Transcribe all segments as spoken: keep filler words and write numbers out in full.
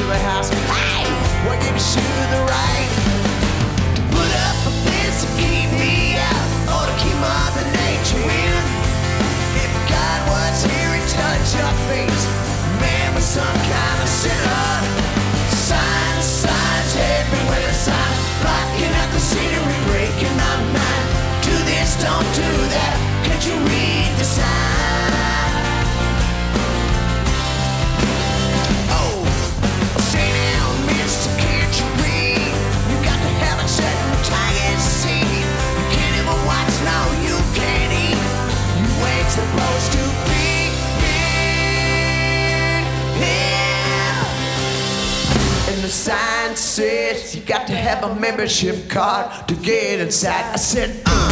the house. Hey, what gives you the right to put up a fence to keep me out, or to keep Mother Nature in? If God was here and touched your face, man was some kind of sinner. Signs, signs everywhere, signs blocking out the scenery, breaking my mind. Do this, don't do that. Can't you read the sign? Oh, say now, mister, can't you read? You got to have a certain target seed. You can't even watch, no, you can't eat. You ain't supposed to be here, here. And the sign says you got to have a membership card to get inside. I said, uh.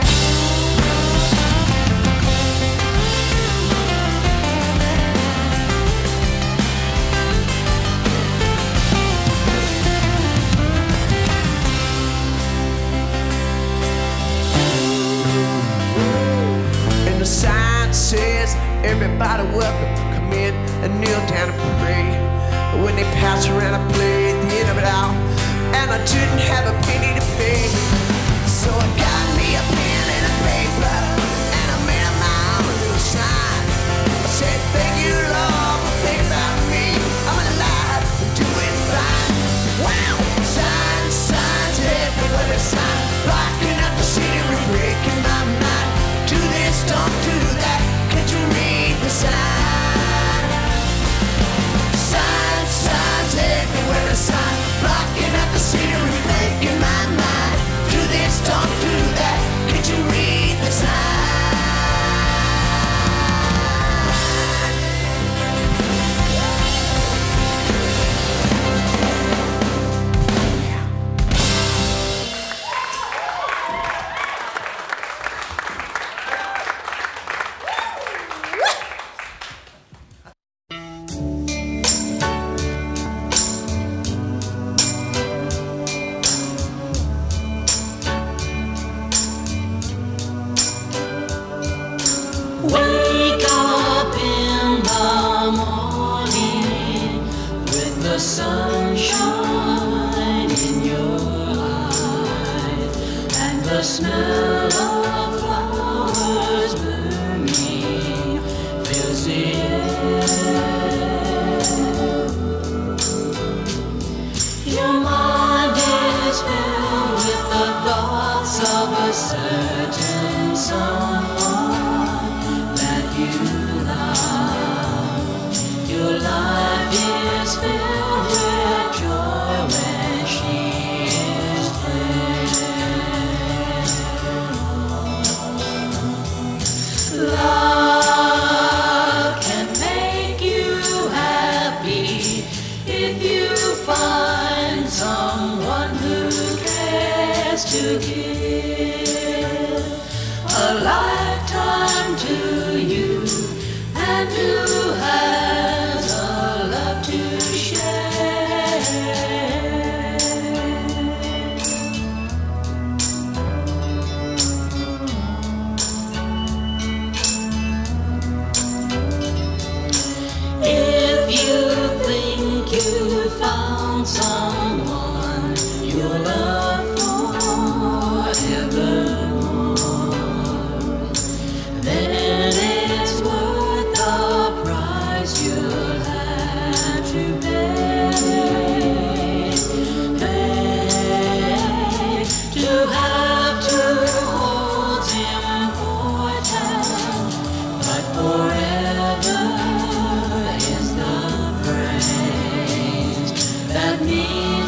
And the sign says everybody welcome, come in and kneel down and pray. But when they pass around, I play at the end of it all, and I didn't have a penny to pay. So I got me a pen and a paper, and I made up my own little sign. I said, thank you, Lord, for thinking about me. I'm alive and doing fine. Wow! Signs, signs everywhere, the sign blocking out the scenery, breaking my mind. Do this, don't do that. Can't you read the sign? Signs, signs everywhere, the sign blocking out the scenery, breaking my mind. Do this, don't do that. Can't you read the sign? Wake up in the morning with the sunshine in your eyes and the smell of flowers blooming fills the air. Your mind is filled with the thoughts of a certain someone that you love. Your life is filled with joy when she is there. Love can make you happy if you find someone who cares to give a lifetime to you, and who has a love to share. If you think you found someone you'll love forevermore, then it's worth the price you'll have to pay. Pay to have two holds important, but forever is the phrase that means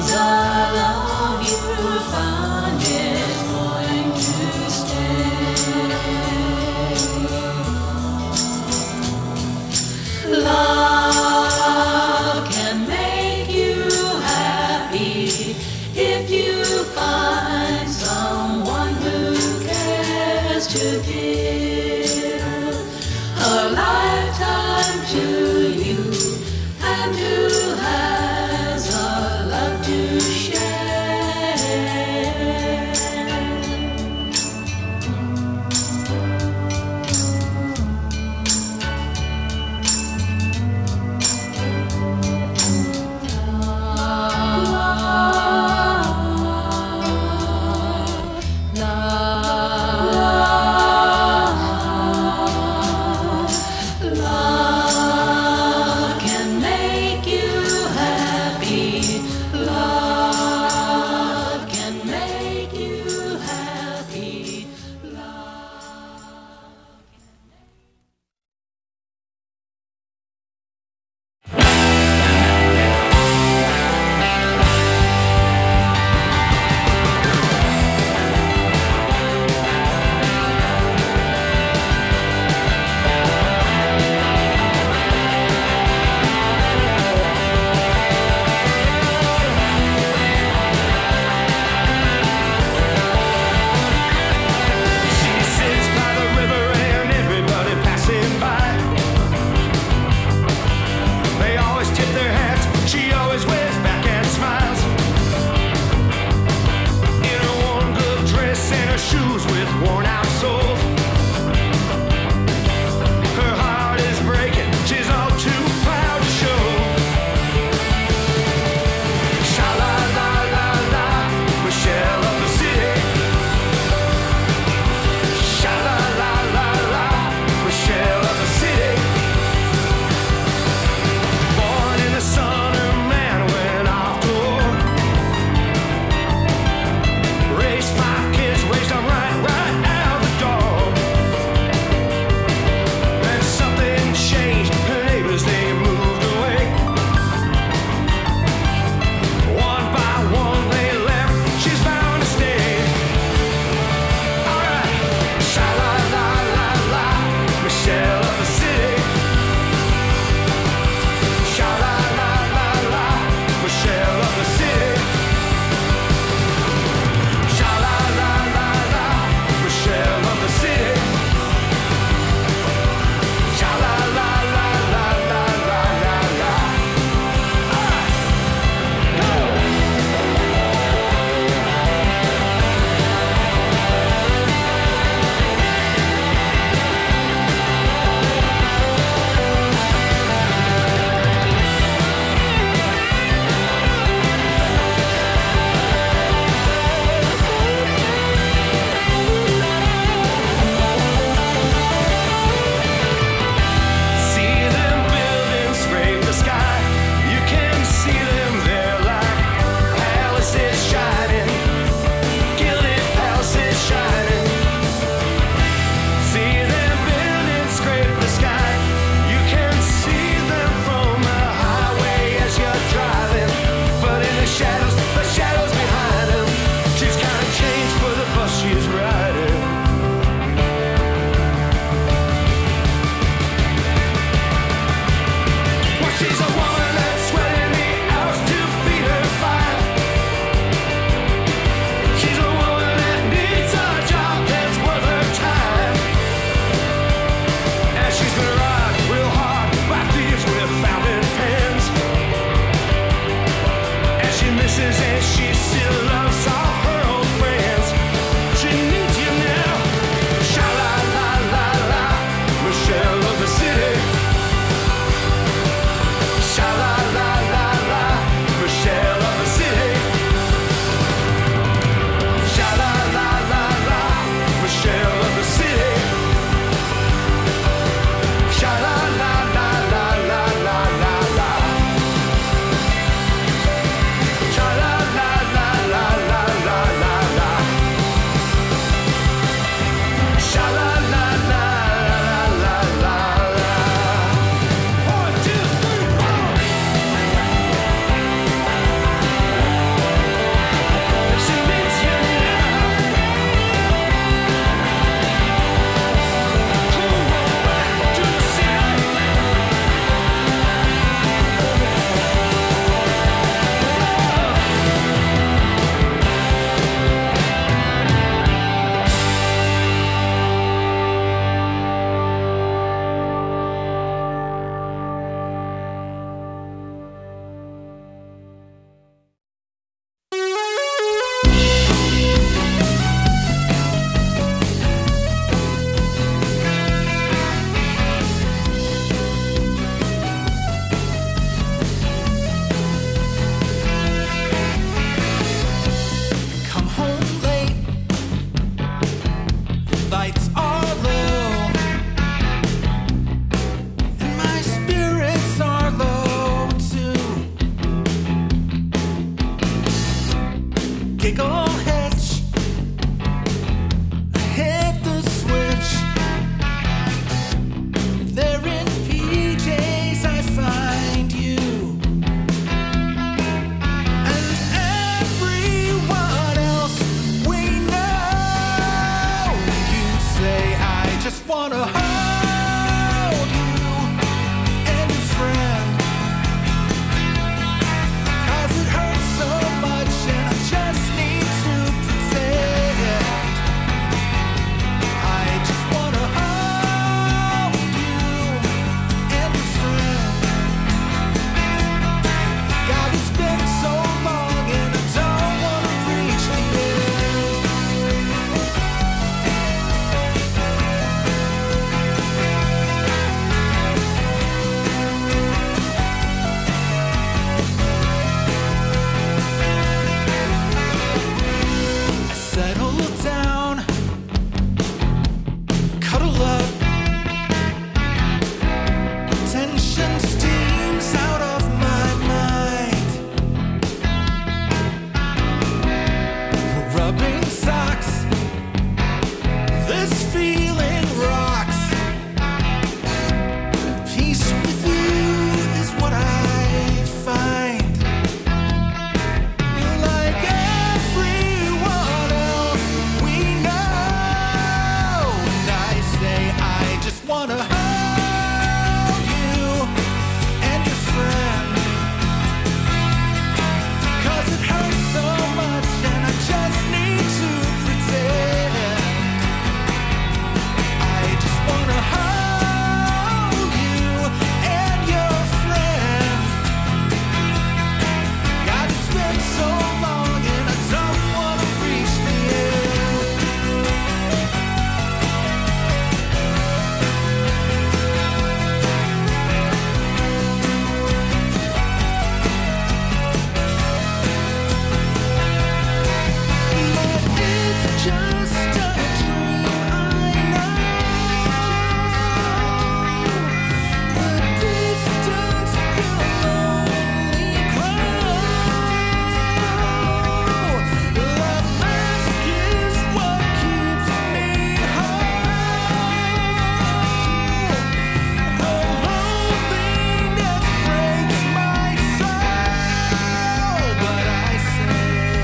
giggle hitch. I hit the switch. There in P Js I find you. And everyone else we know. You say I just wanna hold you and your friend. Cause it hurts so much and I just need to pretend. I just wanna hold you and your friend. God, it's been so long and I don't wanna reach the end. I settle down, cuddle up. Tension steams out of my mind. We're rubbing socks. This feeling rocks. Peace with you is what I find. Like everyone else we know. And I say I just wanna hold you and your friend. Cause it hurts so much and I just need to pretend. I just wanna hold you and your friend. God, it's been so long and I don't wanna reach the end. But it's just a dream, I know. The distance will only grow. The mask is what keeps me whole. The loneliness breaks my soul. But I say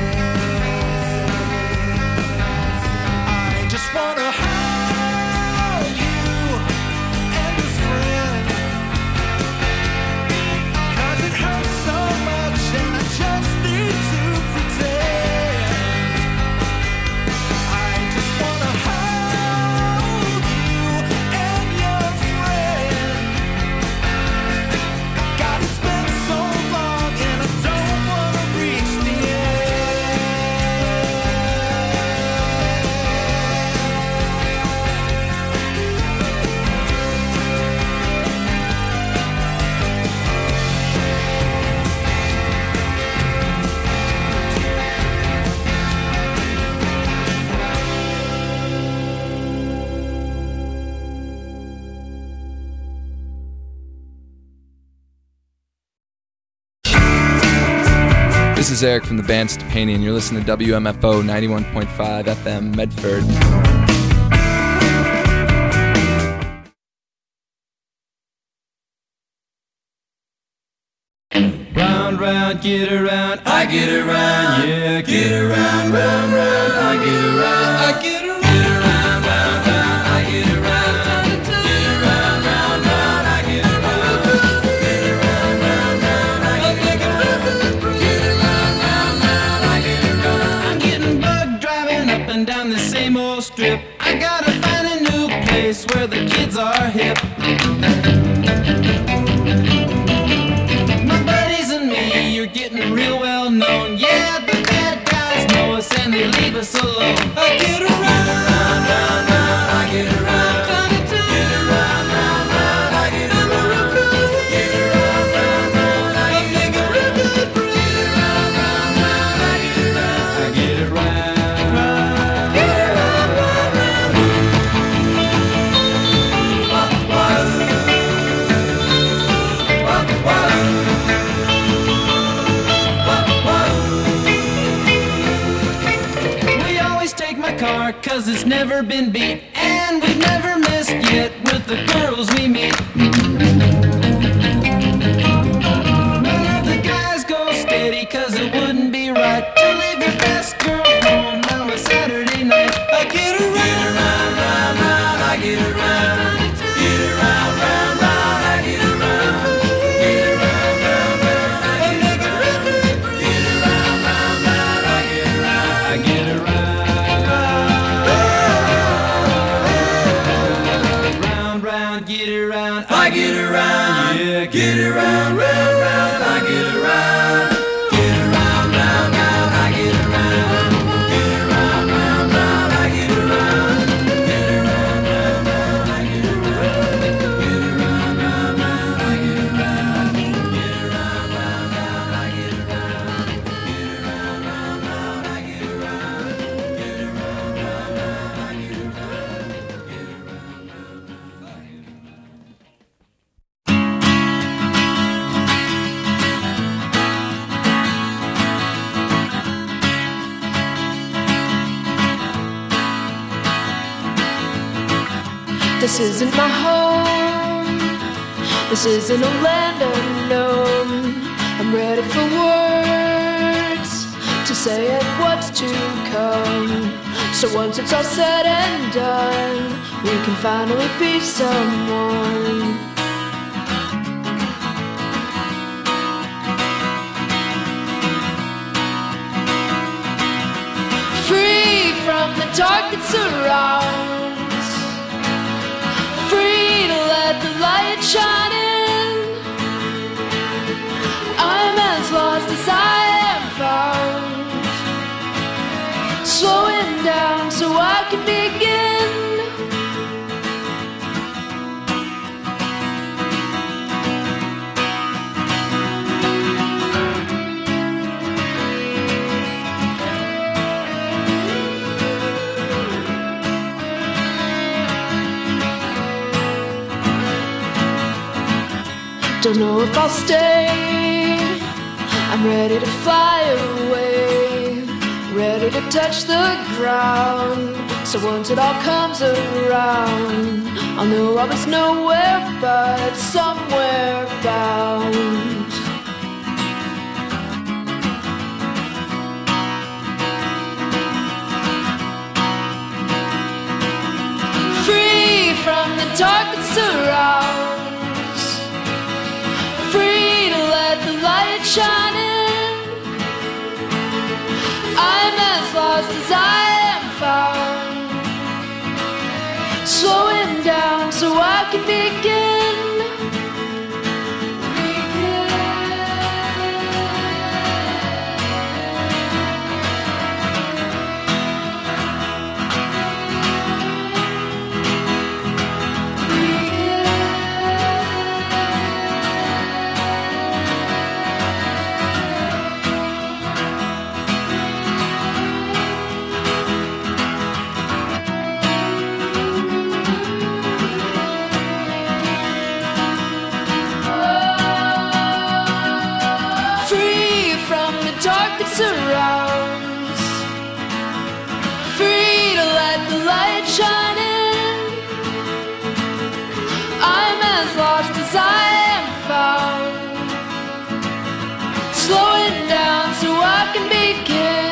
I just wanna hold you and your friend. Cause it hurts so much and I just need to pretend. I just wanna hold you and your friend. God, it's been so long and I don't wanna reach the end. This is Eric from the band Stepani, and you're listening to W M F O ninety-one point five F M Medford. Round, round, get around, I get around, yeah, get around, round, round, I get around, I get around, get around, round, round, I get around, get around, round, round, I get around, get around, round, round, I get around, get around, round, round, I get around. I'm getting bugged driving up and down the same old strip. I gotta find a new place where the kids are hip. My buddies and me, you're getting real well known. Yeah, the bad guys know us and they leave us alone. I get around. cause it's never been beat. And we've never missed yet with the girls we meet. None of the guys go steady, cause it wouldn't be right to leave your best girl home on a Saturday night. I get around, get around, round, round, I get around. Get around, round, round, I get around. Get around, round, round, I get around. Get around, round, round, I get around. I get around. Round, round, get around. I get around. Yeah, get around, round, round, I get around. Get around, round, round, I get around. Get around, round, round, I get around. Get around, round, round, I get around. Get around, round, round, I get around. Get around, round, round, I get around. Get around, round, round, I get around. Get around, round, round, I get around. Get around, round, round, I get This isn't my home. This isn't a land unknown. I'm ready for words to say it what's to come. So once it's all said and done, we can finally be someone. Free from the dark that surrounds. Free to let the light shine in. I'm as lost as I am found. Slowing down so I can begin. Don't know if I'll stay. I'm ready to fly away, ready to touch the ground. So once it all comes around, I'll know I was nowhere but somewhere bound. Free from the dark that surrounds. Free to let the light shine in. I'm as lost as I am found. Slowing down so I can begin. Surrounds. Free to let the light shine in. I'm as lost as I am found. Slowing down so I can begin.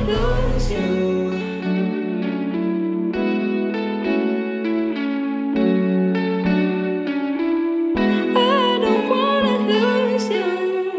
lose you. I don't wanna lose you.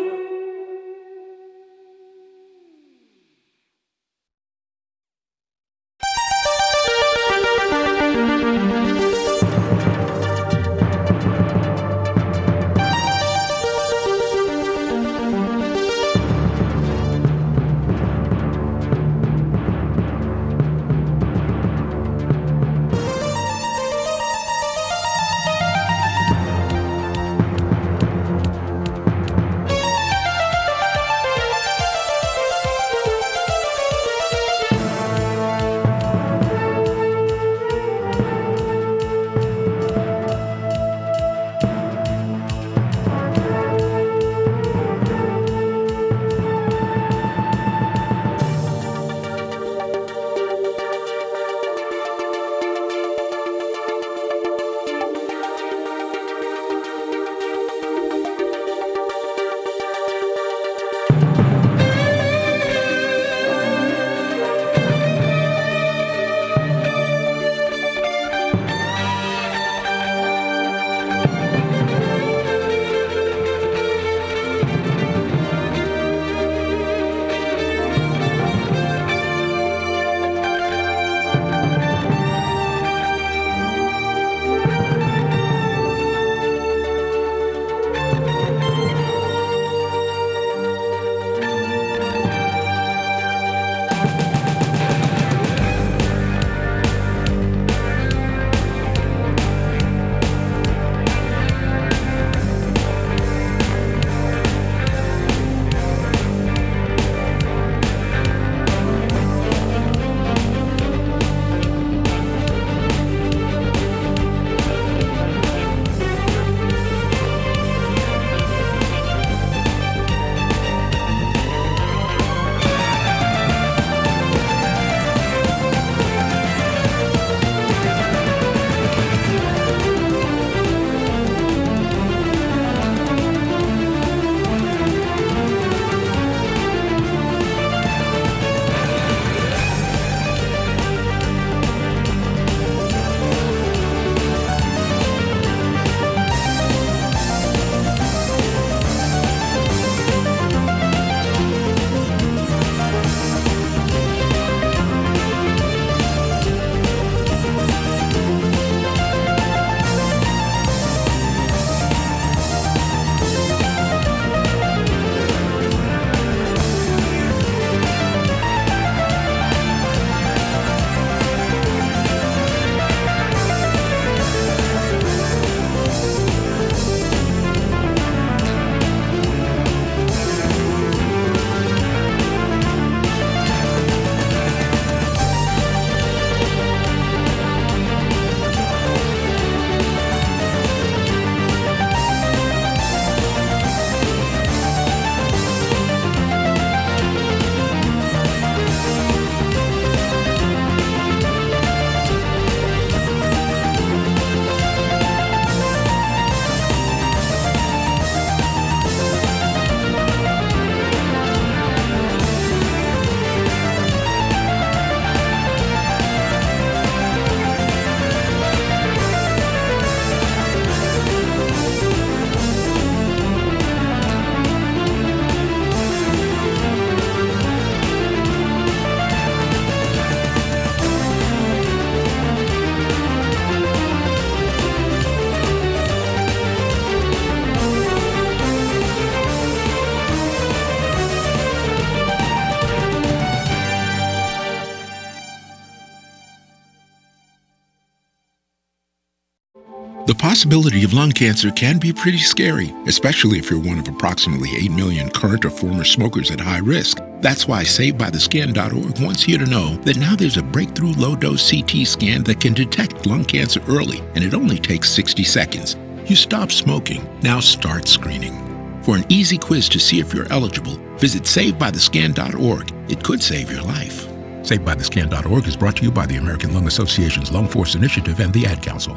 The possibility of lung cancer can be pretty scary, especially if you're one of approximately eight million current or former smokers at high risk. That's why Saved By The Scan dot org wants you to know that now there's a breakthrough low-dose C T scan that can detect lung cancer early, and it only takes sixty seconds. You stop smoking, now start screening. For an easy quiz to see if you're eligible, visit Saved By The Scan dot org. It could save your life. Saved By The Scan dot org is brought to you by the American Lung Association's Lung Force Initiative and the Ad Council.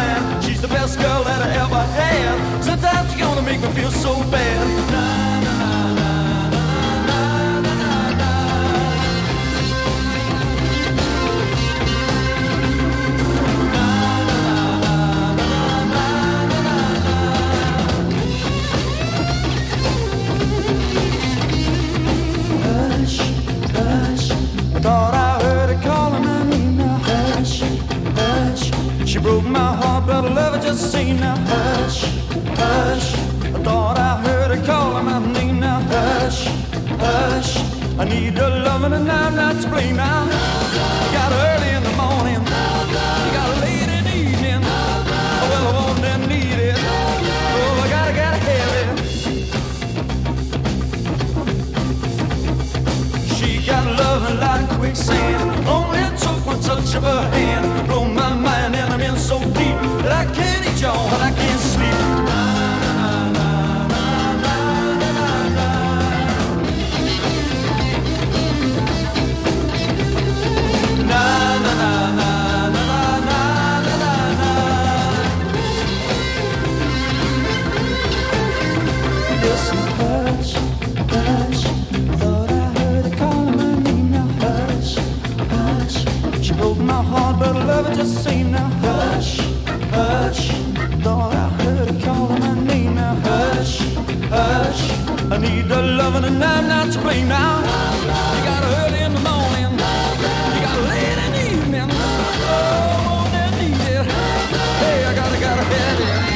man. She's the best girl that I ever had. Sometimes she's gonna make me feel so bad. Na, na, na, na, na, na, na, na. Hush, hush, I thought I heard her calling my name now. Hush, hush, she broke my heart, but I love her just the same now. Hush, hush, I thought I heard her calling my name now. Hush, hush, I need her loving and I'm not to blame now. You got her early in the morning, you got her late in the evening. Oh, well, I want and need it. Oh, I gotta, gotta have it. She got loving like quicksand. Only it took one touch of her hand. Blow my mind and I'm in so deep that I can't eat y'all and I can't sleep. Na, na, na, na, na, na, na. Na, na, na, na, na, na, na, na, na. Listen, hush, hush, thought I heard her calling my name now. Hush, hush, she broke my heart, but I love her just the same now. Hush, hush, thought I heard her calling my name now. Hush, hush, I need her loving and I'm not to blame now. You got her early in the morning, you got her late in the evening. Oh, more than needed. Hey, I gotta, gotta have it.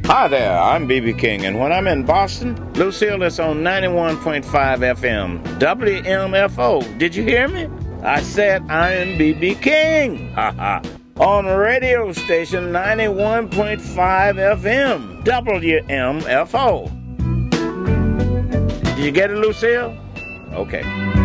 Hi there, I'm B B King, and when I'm in Boston, Lucille is on ninety-one point five F M, W M F O. Did you hear me? I said I am B B King. Ha ha. On radio station ninety-one point five F M, W M F O. Did you get it, Lucille? Okay.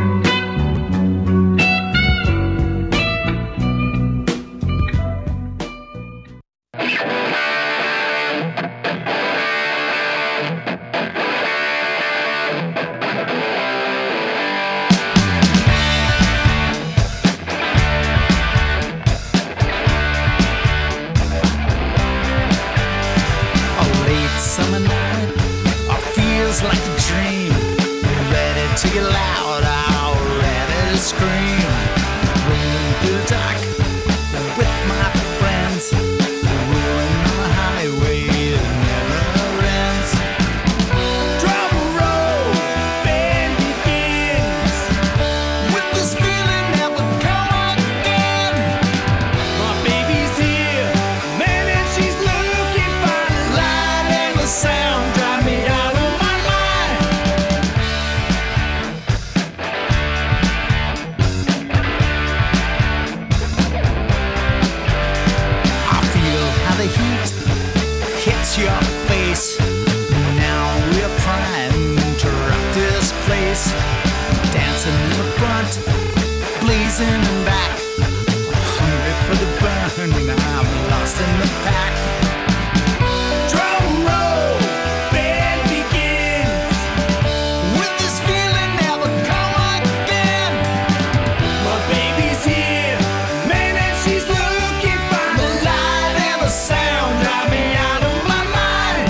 To get loud, I'm ready to scream. Rolling through the dark with my friends, rolling on the highway that never ends. Drum roll, band begins with this feeling that will come again. My baby's here, man, and she's looking fine. The light and the sound drive me out of my mind. The heat hits your face. Now we're primed to rock this place. Dancing in the front, blazing in back. Hungry for the burn, I'm lost in the pack. Drum roll, band begins with this feeling that will come again. My baby's here, man, and she's looking fine. The light and the sound drive me out of my mind.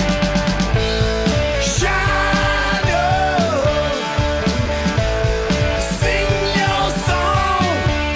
Shine on, sing your song,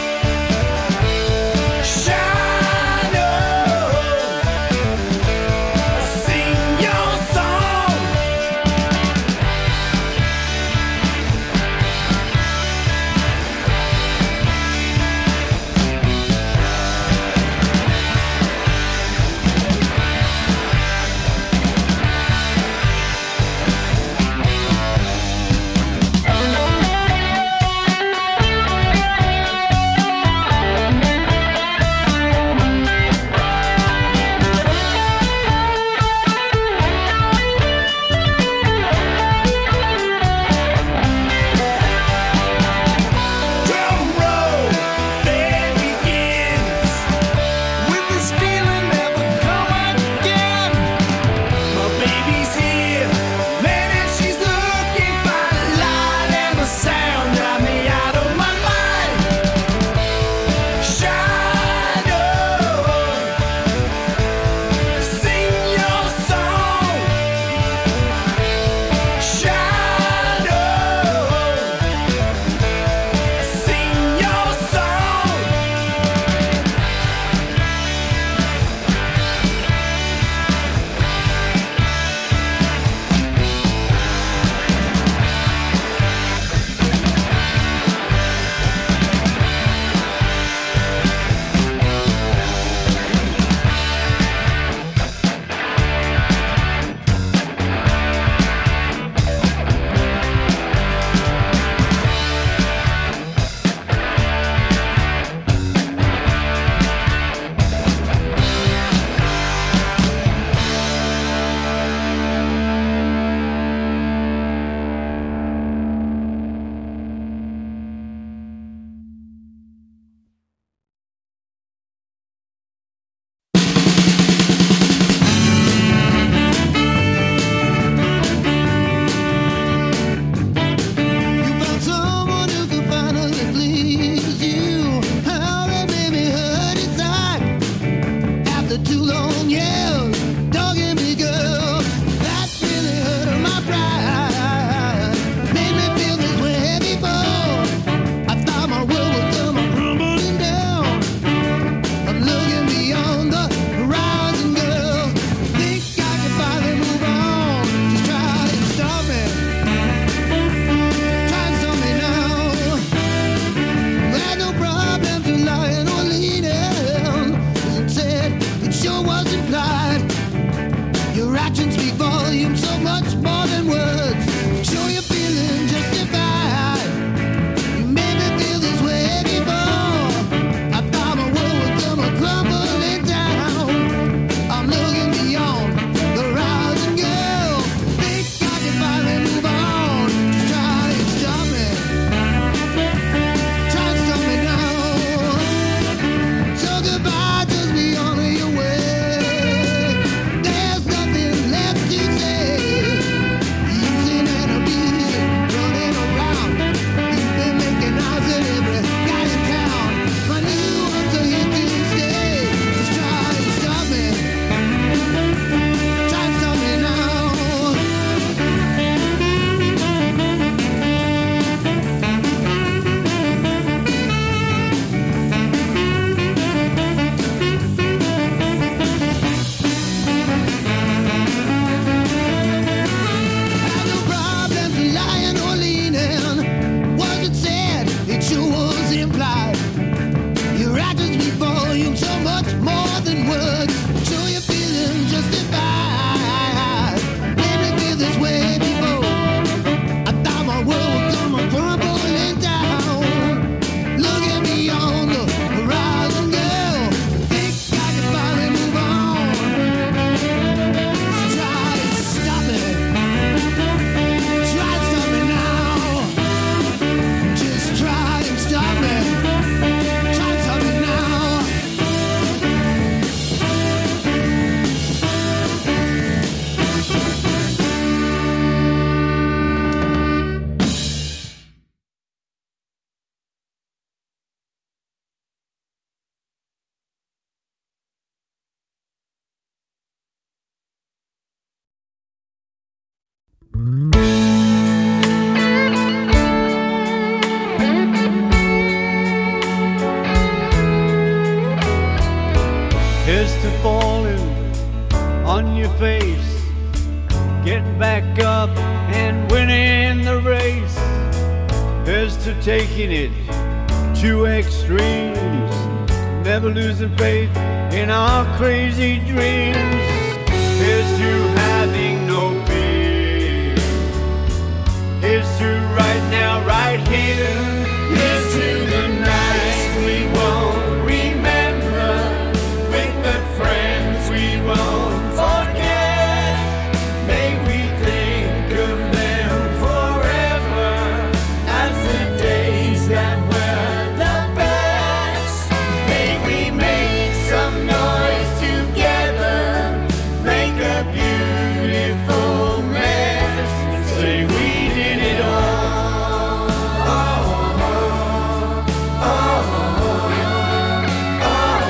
on your face, getting back up and winning the race. Here's to taking it to extremes, never losing faith in our crazy dreams. Here's to having no fear. Here's to right now, right here. Here's to the nights we won't remember, with the friends we won't forget. May we think of them forever as the days that were the best. May we make some noise together, make a beautiful mess, and say we did it all. Oh, oh, oh, oh.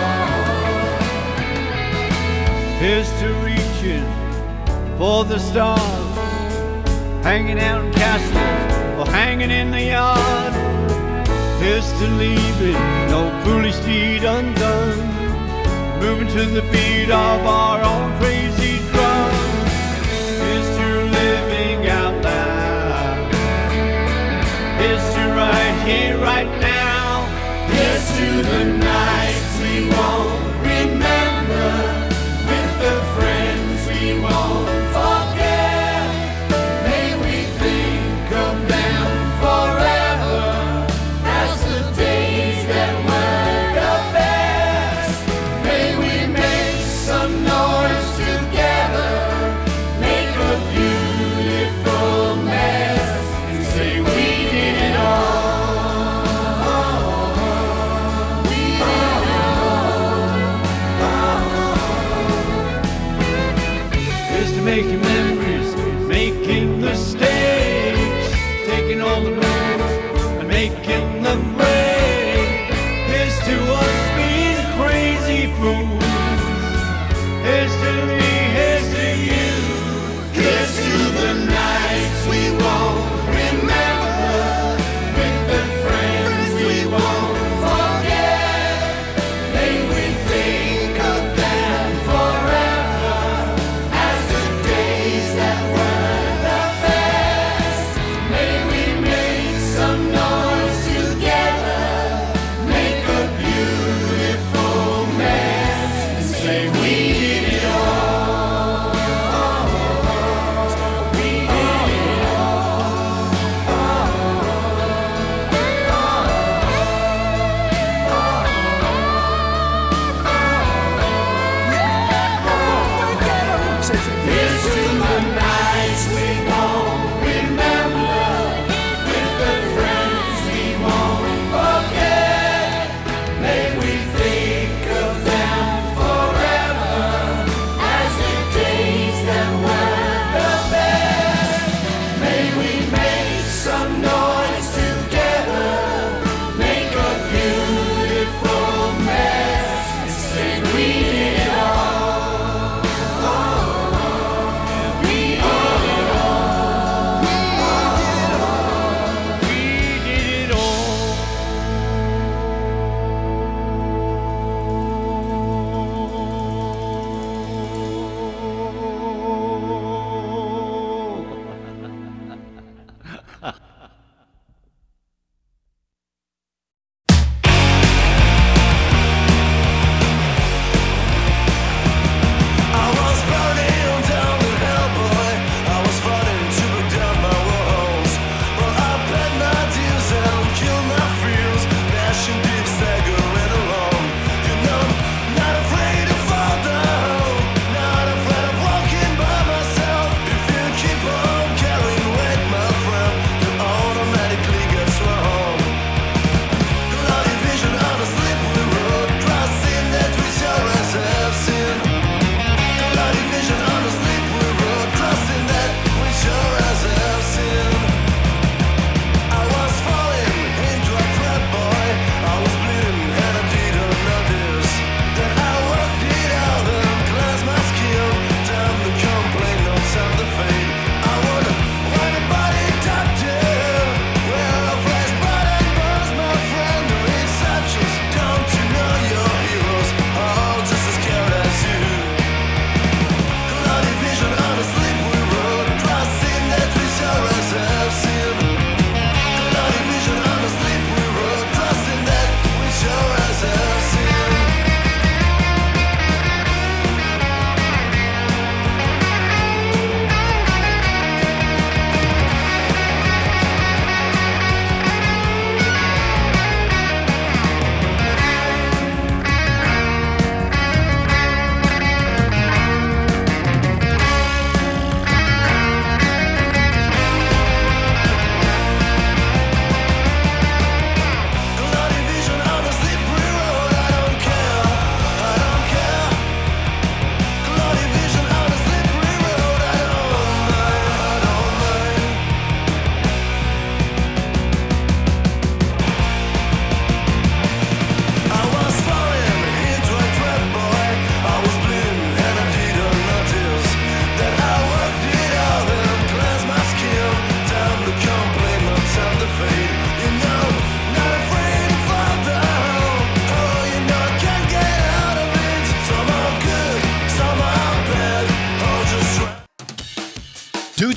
Here's to reaching for the stars, hanging out in castles or hanging in the yard. Here's to leaving no foolish deed undone, moving to the beat of our own crazy drum. Here's to living out loud. Here's to right here, right now. Here's to the nights we won't remember, with the friends we won't forget. May we think of them forever as the days that were the best. May we make some noise together, make a beautiful mess, and say we did it all. We did it all.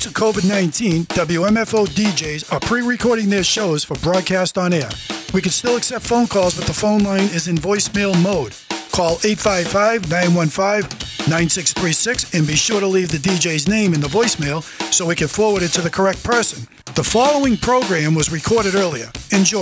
to COVID nineteen, W M F O D Js are pre-recording their shows for broadcast on air. We can still accept phone calls, but the phone line is in voicemail mode. Call eight five five, nine one five, nine six three six and be sure to leave the D J's name in the voicemail so we can forward it to the correct person. The following program was recorded earlier. Enjoy.